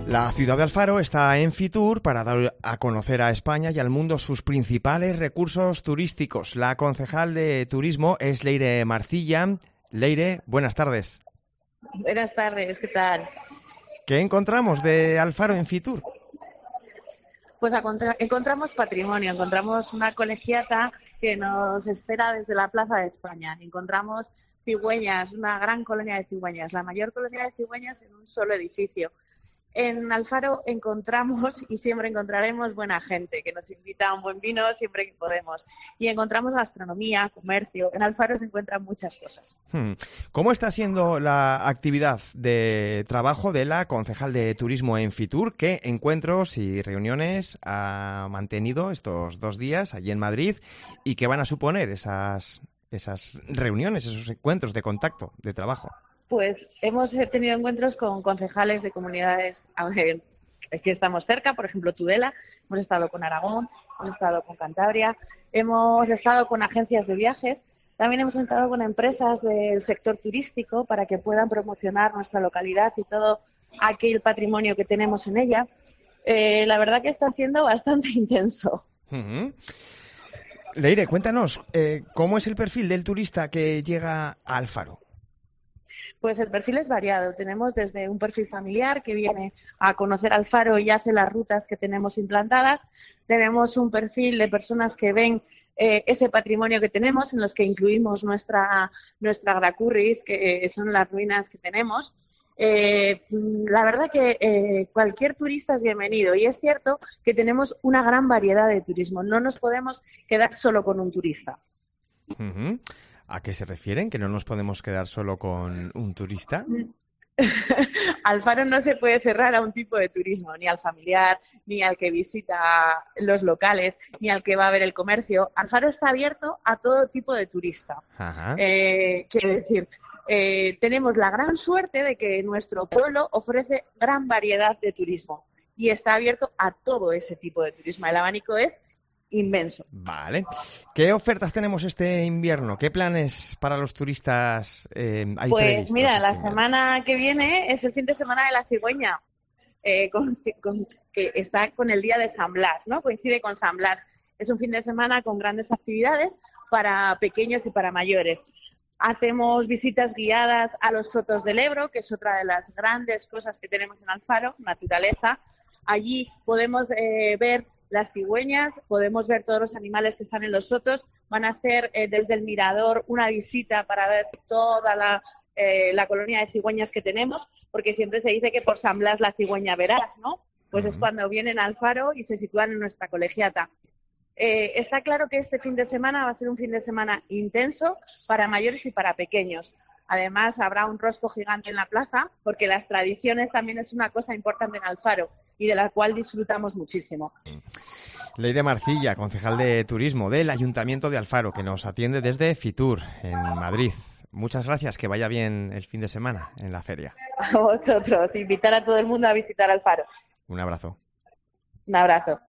La ciudad de Alfaro está en Fitur para dar a conocer a España y al mundo sus principales recursos turísticos. La concejal de turismo es Leire Marcilla. Leire, buenas tardes. Buenas tardes, ¿qué tal? ¿Qué encontramos de Alfaro en Fitur? Pues encontramos patrimonio, encontramos una colegiata que nos espera desde la Plaza de España. Encontramos cigüeñas, una gran colonia de cigüeñas, la mayor colonia de cigüeñas en un solo edificio. En Alfaro encontramos y siempre encontraremos buena gente que nos invita a un buen vino siempre que podemos. Y encontramos gastronomía, comercio. En Alfaro se encuentran muchas cosas. ¿Cómo está siendo la actividad de trabajo de la concejal de turismo en Fitur? ¿Qué encuentros y reuniones ha mantenido estos 2 días allí en Madrid? ¿Y qué van a suponer esas reuniones, esos encuentros de contacto, de trabajo? Pues hemos tenido encuentros con concejales de comunidades que estamos cerca, por ejemplo Tudela, hemos estado con Aragón, hemos estado con Cantabria, hemos estado con agencias de viajes, también hemos estado con empresas del sector turístico para que puedan promocionar nuestra localidad y todo aquel patrimonio que tenemos en ella. La verdad que está siendo bastante intenso. Uh-huh. Leire, cuéntanos, ¿cómo es el perfil del turista que llega a Alfaro? Pues el perfil es variado. Tenemos desde un perfil familiar que viene a conocer Alfaro y hace las rutas que tenemos implantadas. Tenemos un perfil de personas que ven ese patrimonio que tenemos, en los que incluimos nuestra Gracurris, que son las ruinas que tenemos. La verdad que cualquier turista es bienvenido y es cierto que tenemos una gran variedad de turismo. No nos podemos quedar solo con un turista. Uh-huh. ¿A qué se refieren? ¿Que no nos podemos quedar solo con un turista? Alfaro no se puede cerrar a un tipo de turismo, ni al familiar, ni al que visita los locales, ni al que va a ver el comercio. Alfaro está abierto a todo tipo de turista. Quiero decir, tenemos la gran suerte de que nuestro pueblo ofrece gran variedad de turismo y está abierto a todo ese tipo de turismo. El abanico es inmenso. Vale. ¿Qué ofertas tenemos este invierno? ¿Qué planes para los turistas hay previstos? Pues mira, la semana que viene es el fin de semana de la cigüeña, que está con el día de San Blas, ¿no? Coincide con San Blas. Es un fin de semana con grandes actividades para pequeños y para mayores. Hacemos visitas guiadas a los sotos del Ebro, que es otra de las grandes cosas que tenemos en Alfaro, naturaleza. Allí podemos ver las cigüeñas, podemos ver todos los animales que están en los sotos, van a hacer desde el mirador una visita para ver toda la colonia de cigüeñas que tenemos, porque siempre se dice que por San Blas la cigüeña verás, ¿no? Pues es cuando vienen al Faro y se sitúan en nuestra colegiata. Está claro que este fin de semana va a ser un fin de semana intenso para mayores y para pequeños. Además, habrá un rosco gigante en la plaza, porque las tradiciones también es una cosa importante en Alfaro y de la cual disfrutamos muchísimo. Leire Marcilla, concejal de turismo del Ayuntamiento de Alfaro, que nos atiende desde Fitur, en Madrid. Muchas gracias, que vaya bien el fin de semana en la feria. A vosotros, invitar a todo el mundo a visitar Alfaro. Un abrazo. Un abrazo.